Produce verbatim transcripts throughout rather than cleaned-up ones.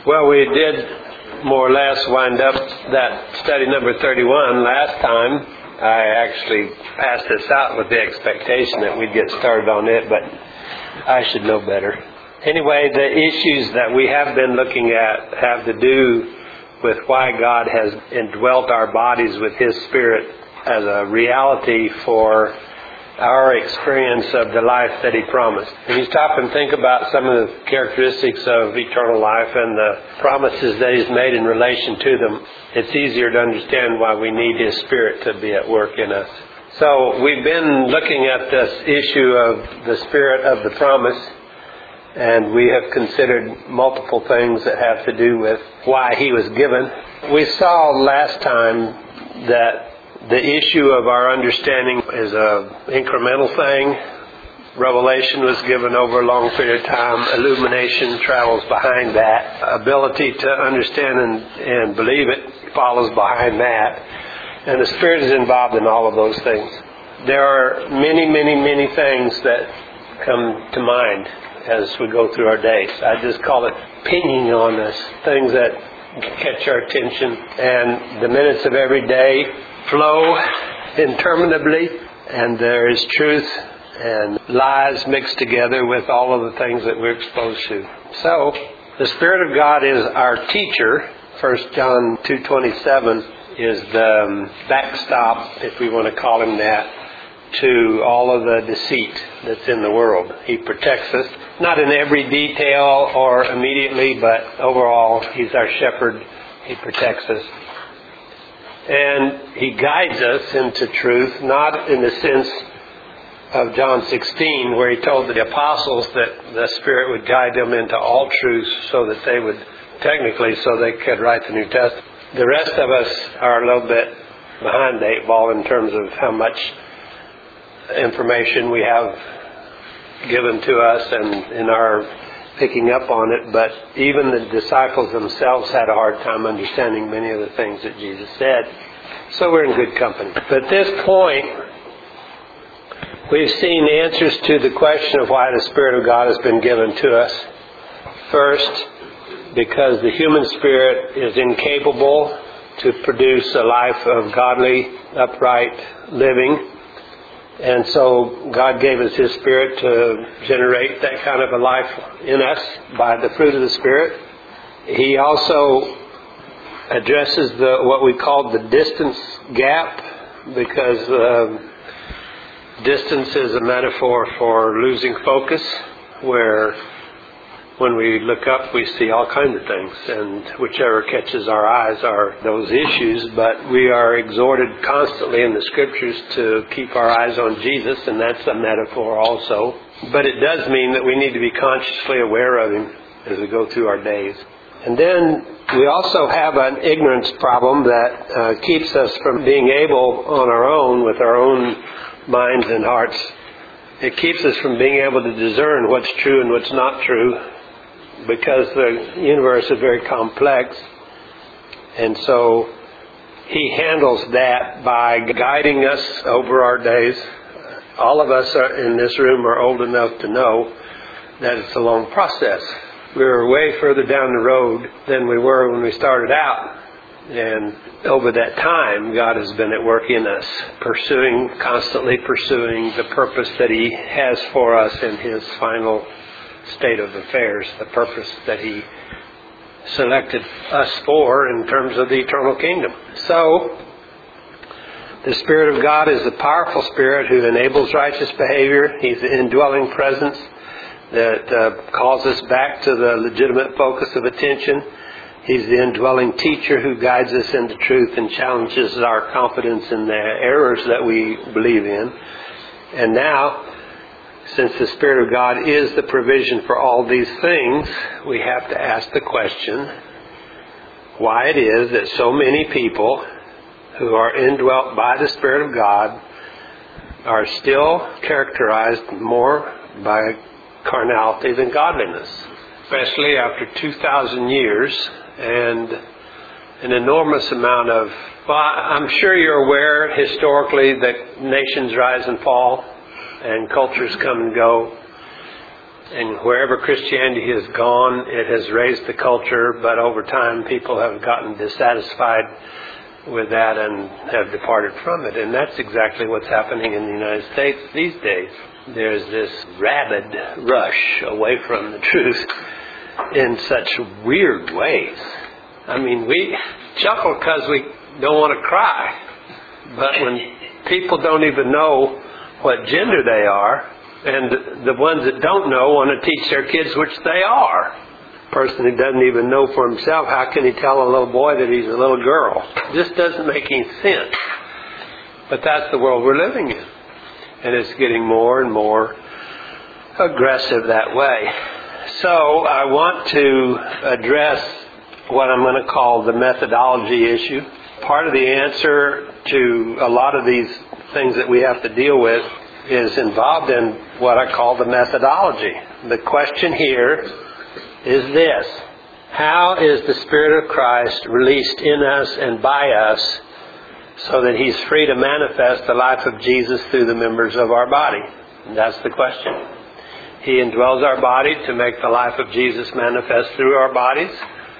Well, we did more or less wind up that study number thirty-one last time. I actually passed this out with the expectation that we'd get started on it, but I should know better. Anyway, the issues that we have been looking at have to do with why God has indwelt our bodies with His Spirit as a reality for our experience of the life that He promised. When you stop and think about some of the characteristics of eternal life and the promises that He's made in relation to them, it's easier to understand why we need His Spirit to be at work in us. So we've been looking at this issue of the Spirit of the promise, and we have considered multiple things that have to do with why He was given. We saw last time that the issue of our understanding is an incremental thing. Revelation was given over a long period of time. Illumination travels behind that. Ability to understand and, and believe it follows behind that. And the Spirit is involved in all of those things. There are many, many, many things that come to mind as we go through our days. I just call it pinging on us, things that catch our attention. And the minutes of every day flow interminably, and there is truth and lies mixed together with all of the things that we're exposed to. So, the Spirit of God is our teacher. First John two twenty-seven is the um, backstop, if we want to call Him that, to all of the deceit that's in the world. He protects us, not in every detail or immediately, but overall, He's our shepherd. He protects us. And He guides us into truth, not in the sense of John sixteen, where He told the apostles that the Spirit would guide them into all truth so that they would, technically, so they could write the New Testament. The rest of us are a little bit behind the eight ball in terms of how much information we have given to us and in our picking up on it, but even the disciples themselves had a hard time understanding many of the things that Jesus said. So we're in good company. But at this point, we've seen answers to the question of why the Spirit of God has been given to us. First, because the human spirit is incapable to produce a life of godly, upright living. And so God gave us His Spirit to generate that kind of a life in us by the fruit of the Spirit. He also addresses the what we call the distance gap, because um, distance is a metaphor for losing focus, where when we look up we see all kinds of things, and whichever catches our eyes are those issues. But we are exhorted constantly in the Scriptures to keep our eyes on Jesus, and that's a metaphor also. But it does mean that we need to be consciously aware of Him as we go through our days. And then we also have an ignorance problem that uh, keeps us from being able on our own, with our own minds and hearts. It keeps us from being able to discern what's true and what's not true, because the universe is very complex. And so He handles that by guiding us over our days. All of us are in this room are old enough to know that it's a long process. We're way further down the road than we were when we started out. And over that time, God has been at work in us, pursuing, constantly pursuing the purpose that He has for us in His final state of affairs, the purpose that He selected us for in terms of the eternal kingdom. So, the Spirit of God is the powerful Spirit who enables righteous behavior. He's the indwelling presence that uh, calls us back to the legitimate focus of attention. He's the indwelling teacher who guides us into truth and challenges our confidence in the errors that we believe in. And now, since the Spirit of God is the provision for all these things, we have to ask the question why it is that so many people who are indwelt by the Spirit of God are still characterized more by carnality than godliness, especially after two thousand years and an enormous amount of, well, I'm sure you're aware historically that nations rise and fall and cultures come and go. And wherever Christianity has gone, it has raised the culture, but over time people have gotten dissatisfied with that and have departed from it. And that's exactly what's happening in the United States these days. There's this rabid rush away from the truth in such weird ways. I mean, we chuckle because we don't want to cry. But when people don't even know what gender they are, and the ones that don't know want to teach their kids which they are. A person who doesn't even know for himself, how can he tell a little boy that he's a little girl? This doesn't make any sense. But that's the world we're living in. And it's getting more and more aggressive that way. So I want to address what I'm going to call the methodology issue. Part of the answer to a lot of these things that we have to deal with is involved in what I call the methodology. The question here is this: how is the Spirit of Christ released in us and by us so that He's free to manifest the life of Jesus through the members of our body? And that's the question. He indwells our body to make the life of Jesus manifest through our bodies.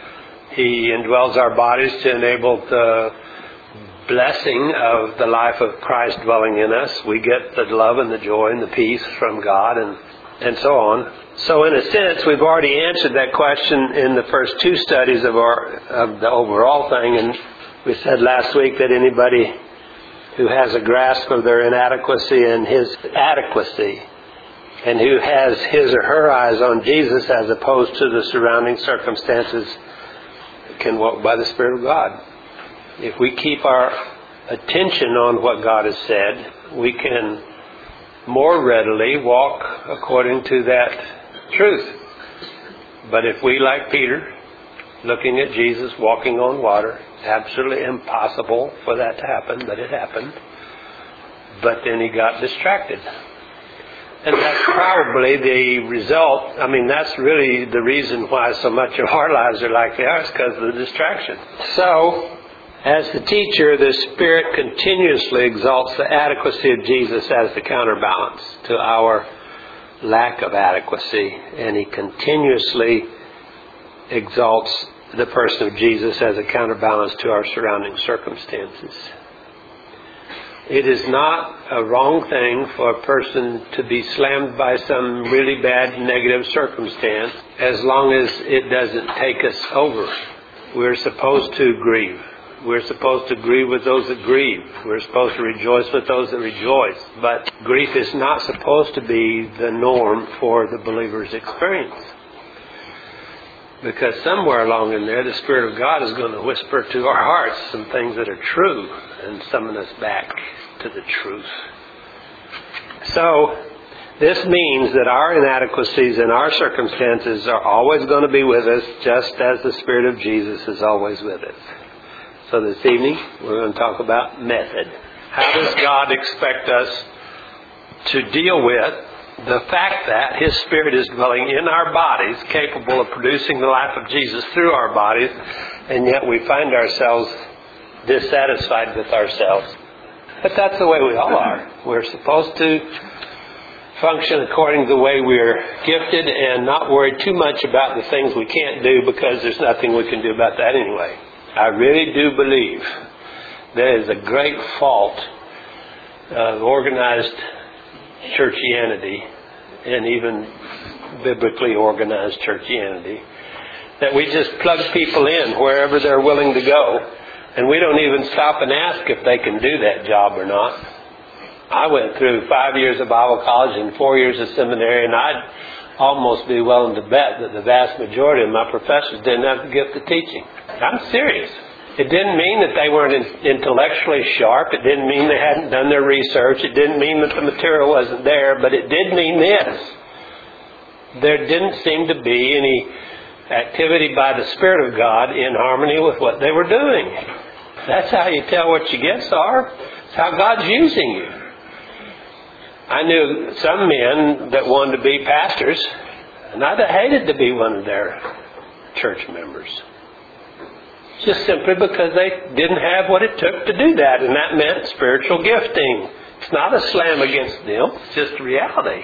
He indwells our bodies to enable the blessing of the life of Christ dwelling in us. We get the love and the joy and the peace from God and, and so on. So in a sense, we've already answered that question in the first two studies of our of the overall thing. And we said last week that anybody who has a grasp of their inadequacy and his adequacy, and who has his or her eyes on Jesus as opposed to the surrounding circumstances, can walk by the Spirit of God. If we keep our attention on what God has said, we can more readily walk according to that truth. But if we, like Peter, looking at Jesus walking on water, absolutely impossible for that to happen, but it happened. But then he got distracted. And that's probably the result. I mean, that's really the reason why so much of our lives are like they are, is because of the distraction. So, as the teacher, the Spirit continuously exalts the adequacy of Jesus as the counterbalance to our lack of adequacy. And He continuously exalts the person of Jesus as a counterbalance to our surrounding circumstances. It is not a wrong thing for a person to be slammed by some really bad negative circumstance as long as it doesn't take us over. We're supposed to grieve. We're supposed to grieve with those that grieve. We're supposed to rejoice with those that rejoice. But grief is not supposed to be the norm for the believer's experience. Because somewhere along in there, the Spirit of God is going to whisper to our hearts some things that are true and summon us back to the truth. So, this means that our inadequacies and our circumstances are always going to be with us, just as the Spirit of Jesus is always with us. So this evening, we're going to talk about method. How does God expect us to deal with the fact that His Spirit is dwelling in our bodies, capable of producing the life of Jesus through our bodies, and yet we find ourselves dissatisfied with ourselves? But that's the way we all are. We're supposed to function according to the way we're gifted and not worry too much about the things we can't do, because there's nothing we can do about that anyway. I really do believe there is a great fault of organized churchianity, and even biblically organized churchianity, that we just plug people in wherever they're willing to go, and we don't even stop and ask if they can do that job or not. I went through five years of Bible college and four years of seminary, and I'd almost be willing to bet that the vast majority of my professors didn't have the gift of teaching. I'm serious. It didn't mean that they weren't intellectually sharp. It didn't mean they hadn't done their research. It didn't mean that the material wasn't there. But it did mean this: there didn't seem to be any activity by the Spirit of God in harmony with what they were doing. That's how you tell what your gifts are. It's how God's using you. I knew some men that wanted to be pastors, and I'd have hated to be one of their church members. Just simply because they didn't have what it took to do that, and that meant spiritual gifting. It's not a slam against them, it's just reality.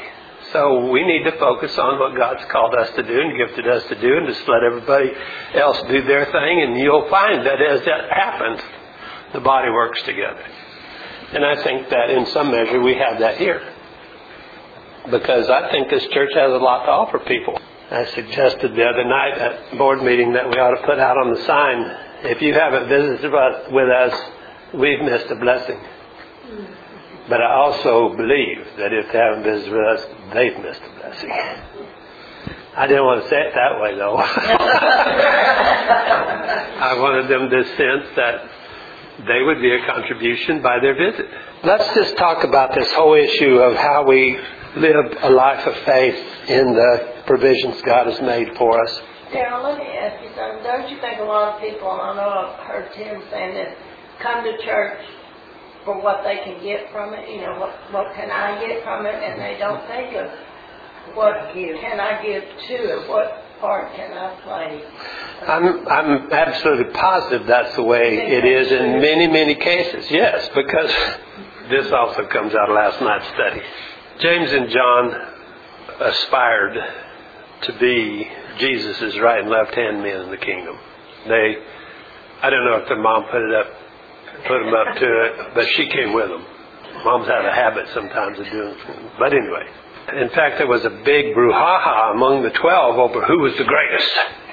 So we need to focus on what God's called us to do and gifted us to do, and just let everybody else do their thing, and you'll find that as that happens, the body works together. And I think that in some measure we have that here. Because I think this church has a lot to offer people. I suggested the other night at board meeting that we ought to put out on the sign, if you haven't visited with us, we've missed a blessing. But I also believe that if they haven't visited with us, they've missed a blessing. I didn't want to say it that way, though. I wanted them to sense that they would be a contribution by their visit. Let's just talk about this whole issue of how we live a life of faith in the provisions God has made for us. Darryl, let me ask you something. Don't you think a lot of people, and I know I've heard Tim saying this, come to church for what they can get from it? You know, what, what can I get from it? And they don't think of what can I give to it? What part can I play? I'm I'm absolutely positive that's the way it is in many, many cases. Yes, because this also comes out of last night's study. James and John aspired to be Jesus' right and left hand men in the kingdom. They, I don't know if their mom put it up, put them up to it, but she came with them. Moms have a habit sometimes of doing it. But anyway, in fact, there was a big brouhaha among the twelve over who was the greatest.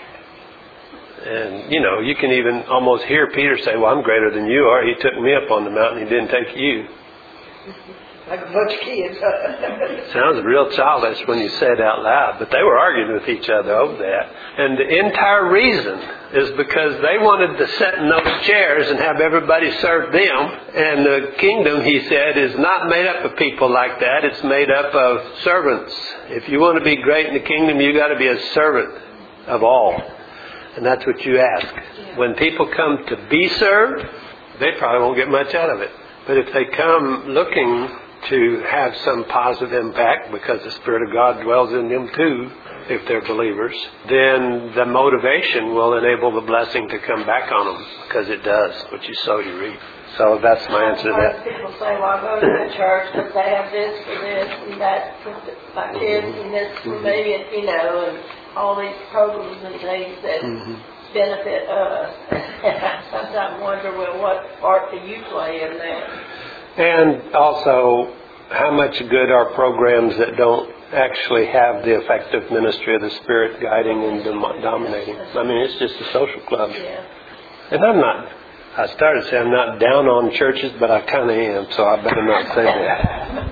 And, you know, you can even almost hear Peter say, well, I'm greater than you are. He took me up on the mountain. He didn't take you. Like a bunch of kids. Sounds real childish when you say it out loud, but they were arguing with each other over that. And the entire reason is because they wanted to sit in those chairs and have everybody serve them. And the kingdom, he said, is not made up of people like that. It's made up of servants. If you want to be great in the kingdom, you got to be a servant of all. And that's what you ask. When people come to be served, they probably won't get much out of it. But if they come looking to have some positive impact, because the Spirit of God dwells in them too, if they're believers, then the motivation will enable the blessing to come back on them, because it does. What you sow, you reap. So that's my answer to that. People say, well, I go to the church because they have this for this and that for my kids and this for me, and, you know, and all these programs and things that mm-hmm. benefit us. I sometimes wonder, well, what part do you play in that? And also, how much good are programs that don't actually have the effective ministry of the Spirit guiding and dom- dominating? I mean, it's just a social club. Yeah. And I'm not, I started to say I'm not down on churches, but I kind of am, so I better not say that.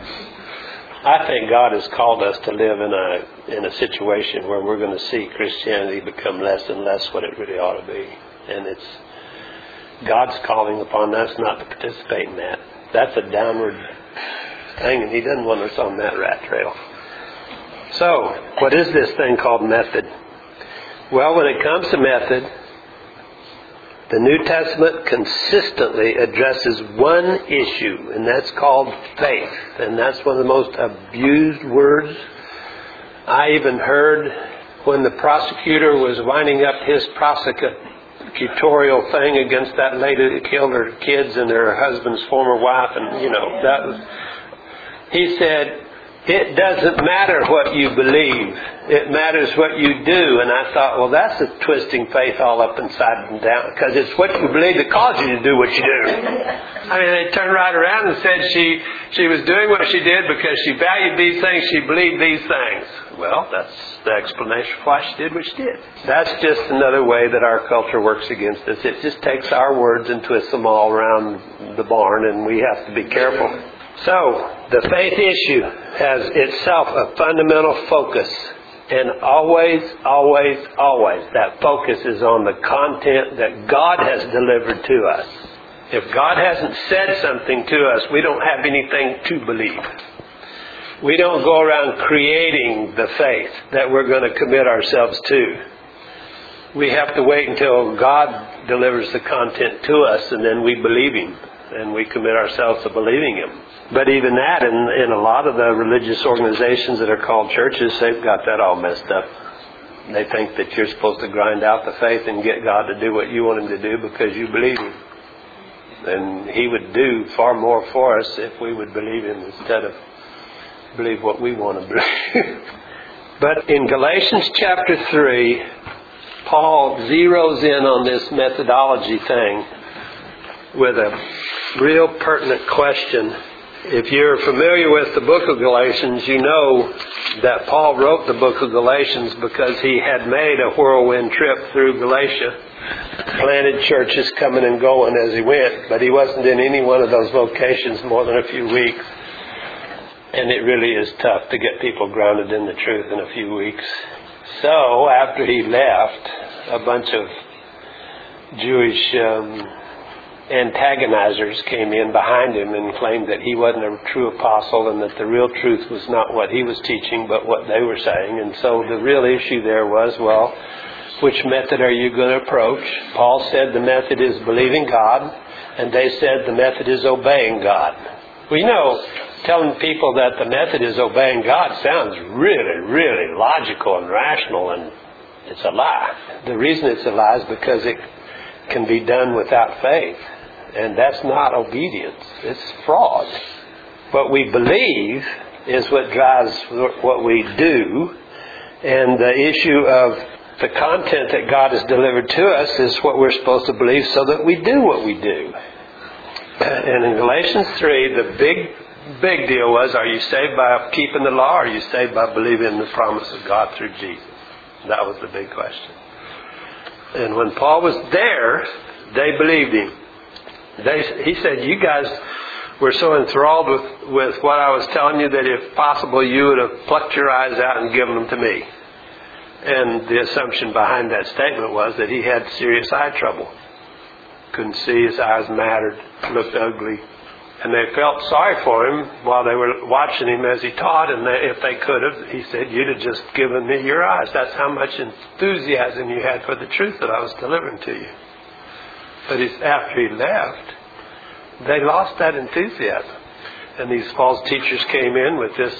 I think God has called us to live in a in a situation where we're going to see Christianity become less and less what it really ought to be. And it's God's calling upon us not to participate in that. That's a downward thing, and He doesn't want us on that rat trail. So, what is this thing called method? Well, when it comes to method, the New Testament consistently addresses one issue, and that's called faith. And that's one of the most abused words. I even heard when the prosecutor was winding up his prosecutorial thing against that lady that killed her kids and her husband's former wife, and, you know, that was... He said, it doesn't matter what you believe. It matters what you do. And I thought, well, that's a twisting faith all up inside and down. Because it's what you believe that caused you to do what you do. I mean, they turned right around and said she, she was doing what she did because she valued these things, she believed these things. Well, that's the explanation for why she did what she did. That's just another way that our culture works against us. It just takes our words and twists them all around the barn, and we have to be careful. So, the faith issue has itself a fundamental focus. And always, always, always, that focus is on the content that God has delivered to us. If God hasn't said something to us, we don't have anything to believe. We don't go around creating the faith that we're going to commit ourselves to. We have to wait until God delivers the content to us, and then we believe Him. And we commit ourselves to believing Him. But even that, in, in a lot of the religious organizations that are called churches, they've got that all messed up. They think that you're supposed to grind out the faith and get God to do what you want Him to do because you believe Him. And He would do far more for us if we would believe Him instead of believe what we want to believe. But in Galatians chapter three, Paul zeroes in on this methodology thing with a real pertinent question. If you're familiar with the book of Galatians, you know that Paul wrote the book of Galatians because he had made a whirlwind trip through Galatia, planted churches coming and going as he went, but he wasn't in any one of those locations more than a few weeks. And it really is tough to get people grounded in the truth in a few weeks. So after he left, a bunch of Jewish um, antagonizers came in behind him and claimed that he wasn't a true apostle and that the real truth was not what he was teaching but what they were saying. And so the real issue there was, well, which method are you going to approach? Paul said the method is believing God, and they said the method is obeying God. Well, you know, telling people that the method is obeying God sounds really, really logical and rational, and it's a lie. The reason it's a lie is because it can be done without faith. And that's not obedience. It's fraud. What we believe is what drives what we do. And the issue of the content that God has delivered to us is what we're supposed to believe so that we do what we do. And in Galatians three, the big, big deal was, are you saved by keeping the law, or are you saved by believing the promise of God through Jesus? That was the big question. And when Paul was there, they believed him. They, he said, you guys were so enthralled with, with what I was telling you that if possible you would have plucked your eyes out and given them to me. And the assumption behind that statement was that he had serious eye trouble. Couldn't see, his eyes mattered, looked ugly. And they felt sorry for him while they were watching him as he taught. And they, if they could have, he said, you'd have just given me your eyes. That's how much enthusiasm you had for the truth that I was delivering to you. But after he left, they lost that enthusiasm. And these false teachers came in with this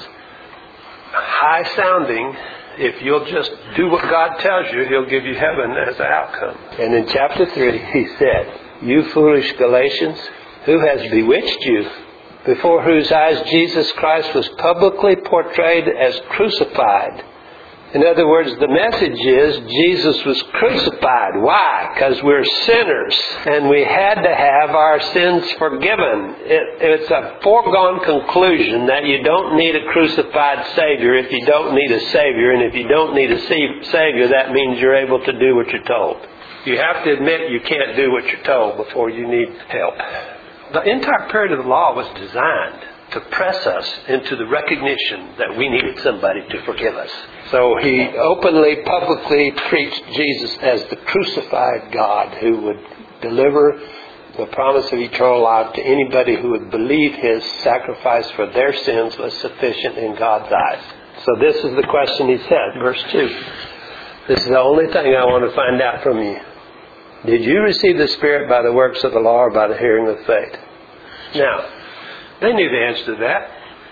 high sounding, if you'll just do what God tells you, He'll give you heaven as an outcome. And in chapter three, he said, you foolish Galatians, who has bewitched you, before whose eyes Jesus Christ was publicly portrayed as crucified? In other words, the message is Jesus was crucified. Why? Because we're sinners and we had to have our sins forgiven. It, it's a foregone conclusion that you don't need a crucified Savior if you don't need a Savior. And if you don't need a Savior, that means you're able to do what you're told. You have to admit you can't do what you're told before you need help. The entire period of the law was designed to press us into the recognition that we needed somebody to forgive us. So he openly, publicly preached Jesus as the crucified God who would deliver the promise of eternal life to anybody who would believe his sacrifice for their sins was sufficient in God's eyes. So this is the question he said, verse two. This is the only thing I want to find out from you. Did you receive the Spirit by the works of the law or by the hearing of faith? Now, they knew the answer to that.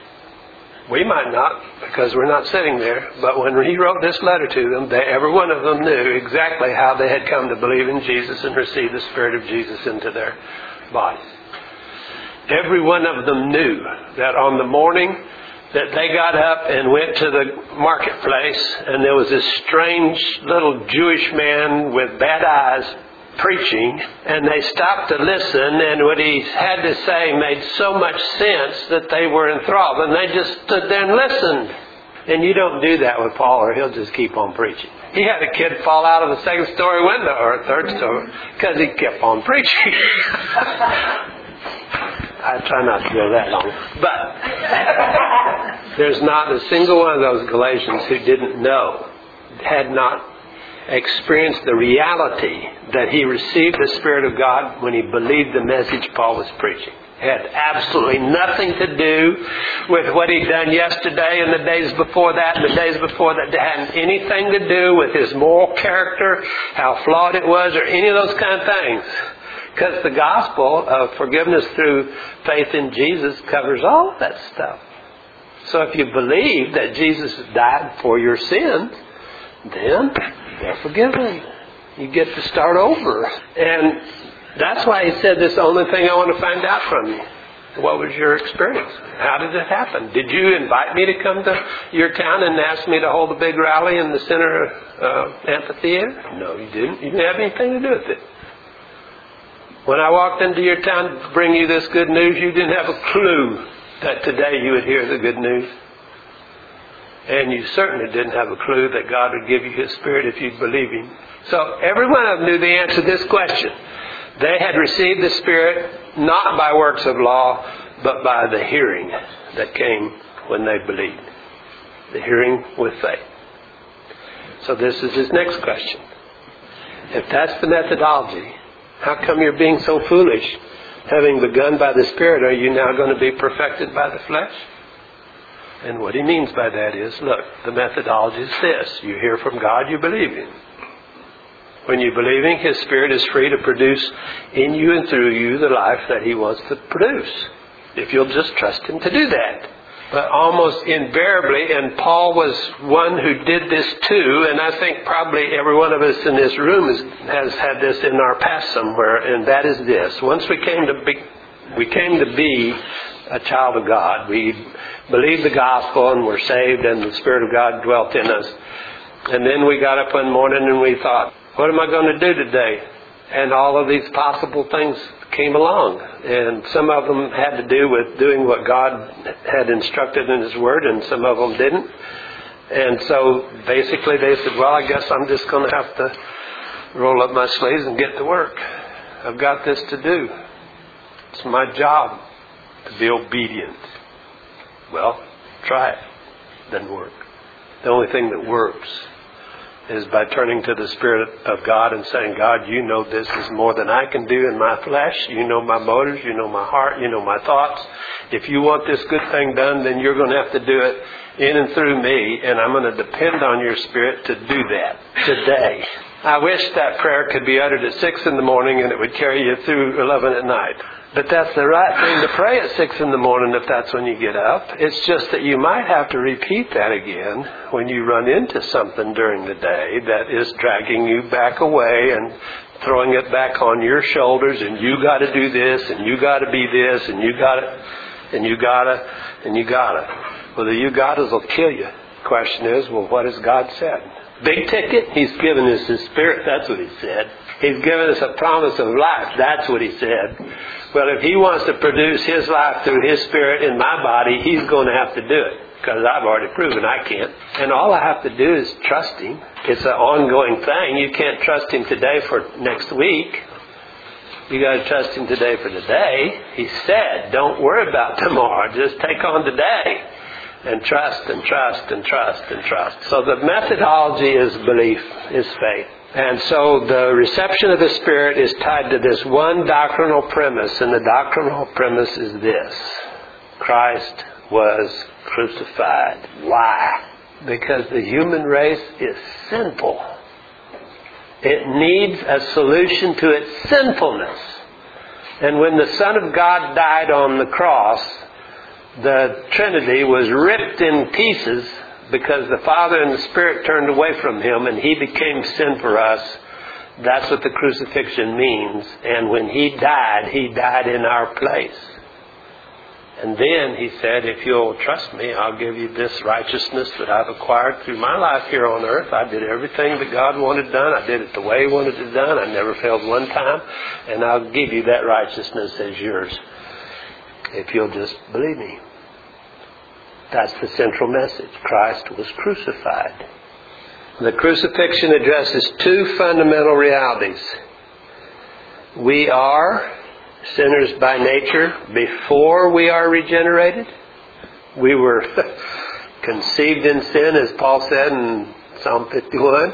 We might not, because we're not sitting there. But when he wrote this letter to them, they, every one of them knew exactly how they had come to believe in Jesus and receive the Spirit of Jesus into their bodies. Every one of them knew that on the morning that they got up and went to the marketplace, and there was this strange little Jewish man with bad eyes preaching, and they stopped to listen, and what he had to say made so much sense that they were enthralled, and they just stood there and listened. And you don't do that with Paul, or he'll just keep on preaching. He had a kid fall out of a second story window or a third story because he kept on preaching. I try not to go that long. But there's not a single one of those Galatians who didn't know, had not experienced the reality that he received the Spirit of God when he believed the message Paul was preaching. It had absolutely nothing to do with what he'd done yesterday and the days before that and the days before that. It hadn't anything to do with his moral character, how flawed it was, or any of those kind of things. Because the gospel of forgiveness through faith in Jesus covers all of that stuff. So if you believe that Jesus died for your sins, then they're forgiven. You get to start over. And that's why he said, this is the only thing I want to find out from you. What was your experience? How did it happen? Did you invite me to come to your town and ask me to hold a big rally in the center uh, amphitheater? No, you didn't. You didn't have anything to do with it. When I walked into your town to bring you this good news, you didn't have a clue that today you would hear the good news. And you certainly didn't have a clue that God would give you His Spirit if you'd believe Him. So every one of them knew the answer to this question. They had received the Spirit not by works of law, but by the hearing that came when they believed. The hearing with faith. So this is his next question. If that's the methodology, how come you're being so foolish? Having begun by the Spirit, are you now going to be perfected by the flesh? And what he means by that is, look, the methodology is this. You hear from God, you believe Him. When you believe Him, His Spirit is free to produce in you and through you the life that He wants to produce. If you'll just trust Him to do that. But almost invariably, and Paul was one who did this too, and I think probably every one of us in this room is, has had this in our past somewhere, and that is this. Once we came to be, we came to be a child of God, we believed the gospel and were saved, and the Spirit of God dwelt in us. And then we got up one morning and we thought, what am I going to do today? And all of these possible things came along. And some of them had to do with doing what God had instructed in His Word, and some of them didn't. And so basically they said, well, I guess I'm just going to have to roll up my sleeves and get to work. I've got this to do. It's my job to be obedient. Well, try it. Doesn't work. The only thing that works is by turning to the Spirit of God and saying, God, you know this is more than I can do in my flesh. You know my motives. You know my heart. You know my thoughts. If you want this good thing done, then you're going to have to do it in and through me, and I'm going to depend on your Spirit to do that today. I wish that prayer could be uttered at six in the morning and it would carry you through eleven at night. But that's the right thing to pray at six in the morning if that's when you get up. It's just that you might have to repeat that again when you run into something during the day that is dragging you back away and throwing it back on your shoulders, and you got to do this, and you got to be this, and you got to, and you got to, and you got to. Well, the you got to's will kill you. The question is, well, what has God said? Big ticket, He's given us His Spirit. That's what He said. He's given us a promise of life. That's what He said. Well, if He wants to produce His life through His Spirit in my body, He's going to have to do it. Because I've already proven I can't. And all I have to do is trust Him. It's an ongoing thing. You can't trust Him today for next week. You got to trust Him today for today. He said, don't worry about tomorrow. Just take on today. And trust and trust and trust and trust. So the methodology is belief, is faith. And so the reception of the Spirit is tied to this one doctrinal premise. And the doctrinal premise is this. Christ was crucified. Why? Because the human race is sinful. It needs a solution to its sinfulness. And when the Son of God died on the cross, the Trinity was ripped in pieces because the Father and the Spirit turned away from Him and He became sin for us. That's what the crucifixion means. And when He died, He died in our place. And then He said, if you'll trust me, I'll give you this righteousness that I've acquired through my life here on earth. I did everything that God wanted done. I did it the way He wanted it done. I never failed one time. And I'll give you that righteousness as yours, if you'll just believe me. That's the central message. Christ was crucified. The crucifixion addresses two fundamental realities. We are sinners by nature before we are regenerated. We were conceived in sin, as Paul said in Psalm fifty-one.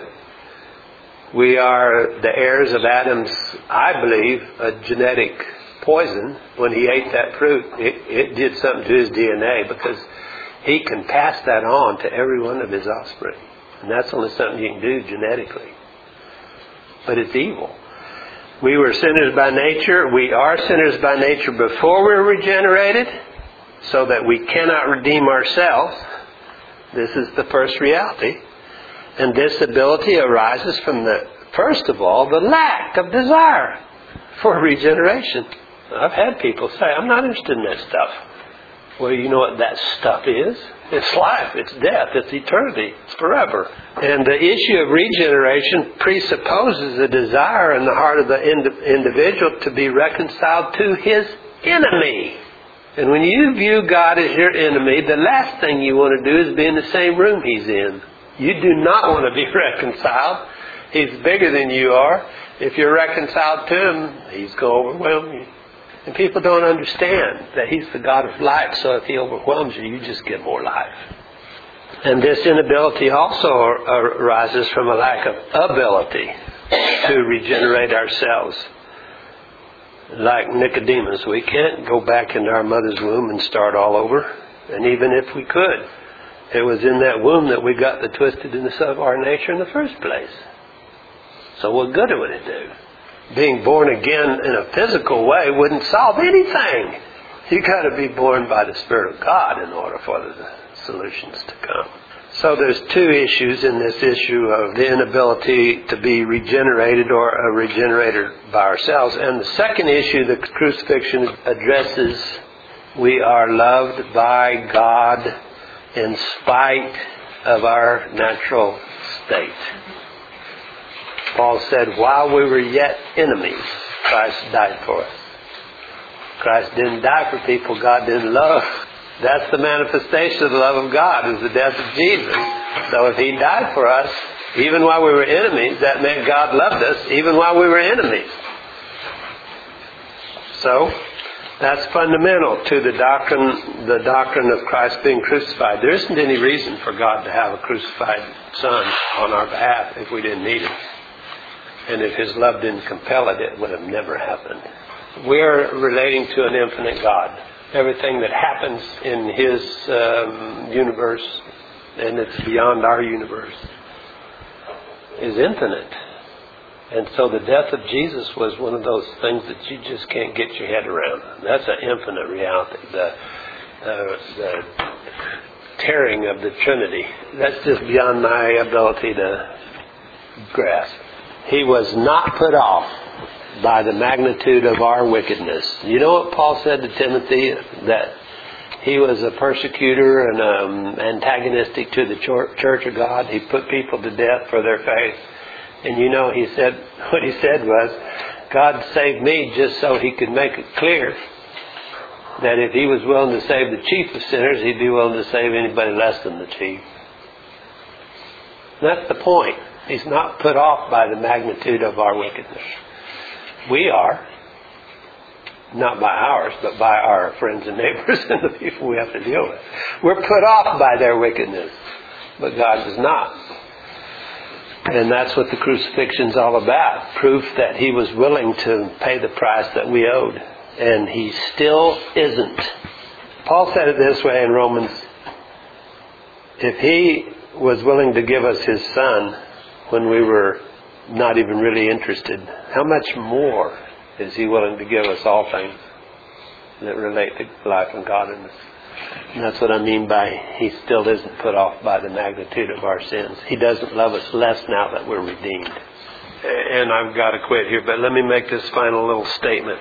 We are the heirs of Adam's, I believe, a genetic poison. When he ate that fruit, it, it did something to his D N A, because he can pass that on to every one of his offspring. And that's only something you can do genetically. But it's evil. We were sinners by nature. We are sinners by nature before we're regenerated, so that we cannot redeem ourselves. This is the first reality. And this ability arises from the, first of all, the lack of desire for regeneration. I've had people say, I'm not interested in that stuff. Well, you know what that stuff is? It's life, it's death, it's eternity, it's forever. And the issue of regeneration presupposes a desire in the heart of the ind- individual to be reconciled to his enemy. And when you view God as your enemy, the last thing you want to do is be in the same room he's in. You do not want to be reconciled. He's bigger than you are. If you're reconciled to him, he's going to overwhelm you. And people don't understand that he's the God of life, so if he overwhelms you, you just get more life. And this inability also arises from a lack of ability to regenerate ourselves. Like Nicodemus, we can't go back into our mother's womb and start all over. And even if we could, it was in that womb that we got the twistedness of our nature in the first place. So what good would it do? Being born again in a physical way wouldn't solve anything. You got to be born by the Spirit of God in order for the solutions to come. So there's two issues in this issue of the inability to be regenerated or a regenerator by ourselves. And the second issue the crucifixion addresses, we are loved by God in spite of our natural state. Paul said, while we were yet enemies, Christ died for us. Christ didn't die for people God didn't love. That's the manifestation of the love of God, is the death of Jesus. So if he died for us, even while we were enemies, that meant God loved us even while we were enemies. So that's fundamental to the doctrine, the doctrine of Christ being crucified. There isn't any reason for God to have a crucified Son on our behalf if we didn't need it. And if his love didn't compel it, it would have never happened. We're relating to an infinite God. Everything that happens in his um, universe, and it's beyond our universe, is infinite. And so the death of Jesus was one of those things that you just can't get your head around. That's an infinite reality. The, uh, the tearing of the Trinity, that's just beyond my ability to grasp. He was not put off by the magnitude of our wickedness. You know what Paul said to Timothy? That he was a persecutor and um, antagonistic to the church of God. He put people to death for their faith. And you know, he said, what he said was, God saved me just so he could make it clear that if he was willing to save the chief of sinners, he'd be willing to save anybody less than the chief. That's the point. He's not put off by the magnitude of our wickedness. We are. Not by ours, but by our friends and neighbors and the people we have to deal with. We're put off by their wickedness, but God does not. And that's what the crucifixion's all about. Proof that he was willing to pay the price that we owed. And he still isn't. Paul said it this way in Romans. If he was willing to give us his Son when we were not even really interested, how much more is he willing to give us all things that relate to life and godliness? And that's what I mean by he still isn't put off by the magnitude of our sins. He doesn't love us less now that we're redeemed. And I've got to quit here, but let me make this final little statement.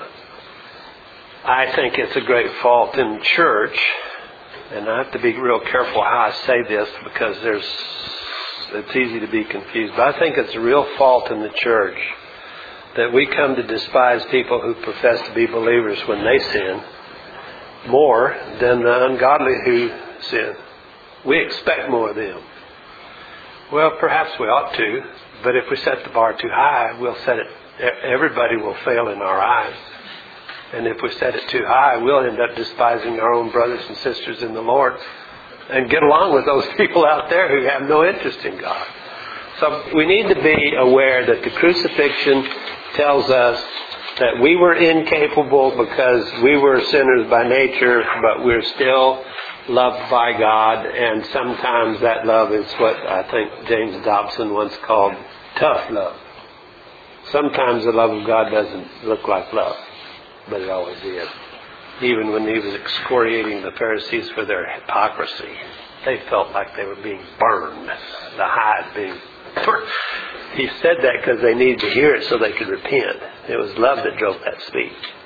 I think it's a great fault in church, and I have to be real careful how I say this because there's it's easy to be confused. But I think it's a real fault in the church that we come to despise people who profess to be believers when they sin more than the ungodly who sin. We expect more of them. Well, perhaps we ought to, but if we set the bar too high, we'll set it, everybody will fail in our eyes. And if we set it too high, we'll end up despising our own brothers and sisters in the Lord and get along with those people out there who have no interest in God. So we need to be aware that the crucifixion tells us that we were incapable because we were sinners by nature, but we're still loved by God, and sometimes that love is what I think James Dobson once called tough love. Sometimes the love of God doesn't look like love, but it always is. Even when he was excoriating the Pharisees for their hypocrisy, they felt like they were being burned, the hide being burned. He said that because they needed to hear it so they could repent. It was love that drove that speech.